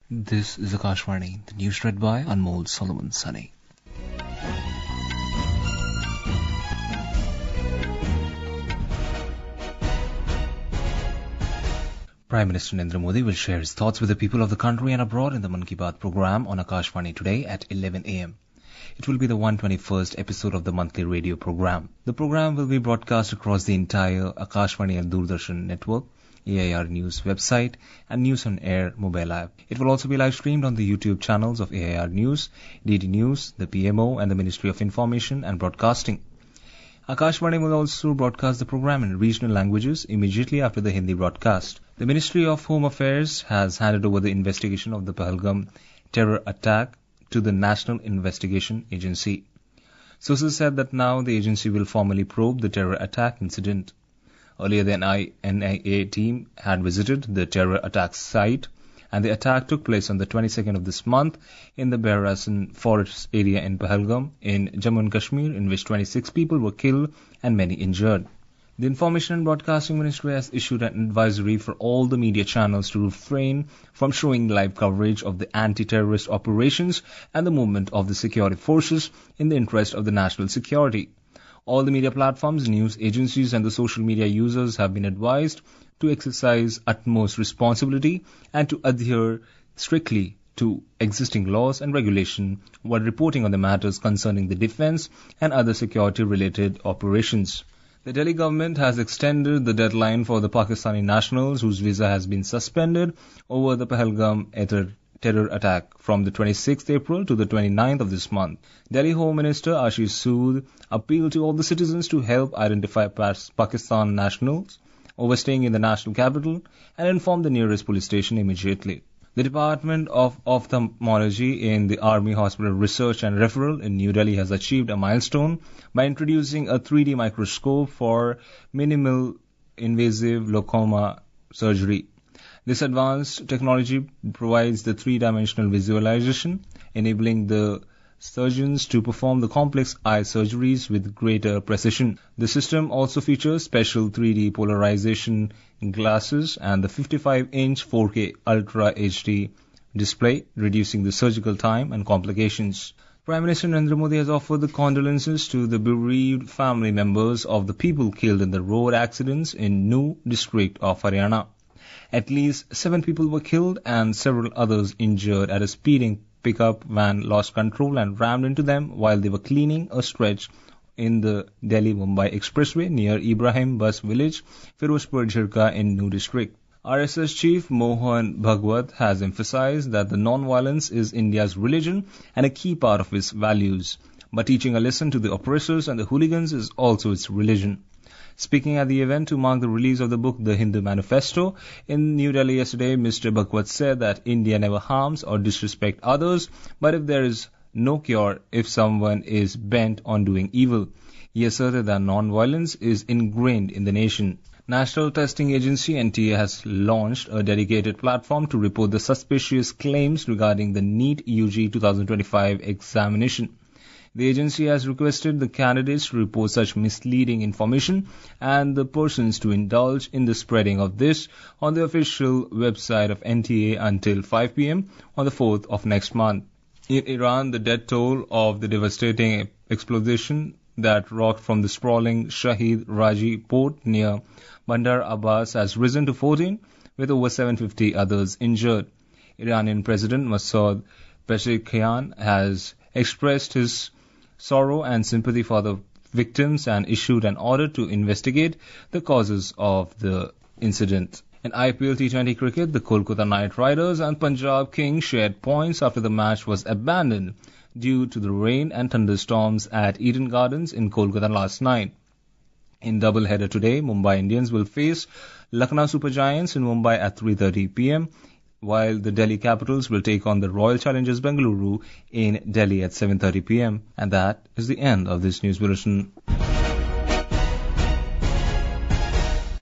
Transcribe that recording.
This is Akashvani, the news read by Anmol Solomon Sunny. Prime Minister Narendra Modi will share his thoughts with the people of the country and abroad in the Mann Ki Baat program on Akashvani today at 11 a.m. It will be the 121st episode of the monthly radio program. The program will be broadcast across the entire Akashvani and Doordarshan network, AIR News website and News on Air mobile app. It will also be live streamed on the YouTube channels of AIR News, DD News, the PMO and the Ministry of Information and Broadcasting. Akashvani will also broadcast the program in regional languages immediately after the Hindi broadcast. The Ministry of Home Affairs has handed over the investigation of the Pahalgam terror attack to the National Investigation Agency. Sources said that now the agency will formally probe the terror attack incident. Earlier, the NIA team had visited the terror attack site, and the attack took place on the 22nd of this month in the Barasan forest area in Pahalgam in Jammu and Kashmir, in which 26 people were killed and many injured. The Information and Broadcasting Ministry has issued an advisory for all the media channels to refrain from showing live coverage of the anti-terrorist operations and the movement of the security forces in the interest of the national security. All the media platforms, news agencies and the social media users have been advised to exercise utmost responsibility and to adhere strictly to existing laws and regulation while reporting on the matters concerning the defense and other security-related operations. The Delhi government has extended the deadline for the Pakistani nationals whose visa has been suspended over the Pahalgam terror attack from the 26th April to the 29th of this month. Delhi Home Minister Ashish Sood appealed to all the citizens to help identify Pakistan nationals overstaying in the national capital and inform the nearest police station immediately. The Department of Ophthalmology in the Army Hospital Research and Referral in New Delhi has achieved a milestone by introducing a 3D microscope for minimal invasive glaucoma surgery. This advanced technology provides the three-dimensional visualization, enabling the surgeons to perform the complex eye surgeries with greater precision. The system also features special 3D polarization glasses and the 55-inch 4K Ultra HD display, reducing the surgical time and complications. Prime Minister Narendra Modi has offered the condolences to the bereaved family members of the people killed in the road accidents in Nuh district of Haryana. At least 7 people were killed and several others injured as a speeding pickup van lost control and rammed into them while they were cleaning a stretch in the Delhi-Mumbai Expressway near Ibrahim Bus Village, Firozpur Jhirka in Nuh district. RSS Chief Mohan Bhagwat has emphasized that the non-violence is India's religion and a key part of its values, but teaching a lesson to the oppressors and the hooligans is also its religion. Speaking at the event to mark the release of the book The Hindu Manifesto in New Delhi yesterday, Mr. Bhagwat said that India never harms or disrespects others, but if there is no cure if someone is bent on doing evil. He asserted that non-violence is ingrained in the nation. National Testing Agency NTA has launched a dedicated platform to report the suspicious claims regarding the NEET UG 2025 examination. The agency has requested the candidates to report such misleading information and the persons to indulge in the spreading of this on the official website of NTA until 5 p.m. on the 4th of next month. In Iran, the death toll of the devastating explosion that rocked from the sprawling Shahid Raji port near Bandar Abbas has risen to 14, with over 750 others injured. Iranian President Masoud Pezeshkian has expressed his sorrow and sympathy for the victims and issued an order to investigate the causes of the incident. In IPL T20 cricket, the Kolkata Knight Riders and Punjab Kings shared points after the match was abandoned due to the rain and thunderstorms at Eden Gardens in Kolkata last night. In double-header today, Mumbai Indians will face Lucknow Super Giants in Mumbai at 3:30 p.m., while the Delhi Capitals will take on the Royal Challengers Bengaluru in Delhi at 7:30 p.m. And that is the end of this news bulletin.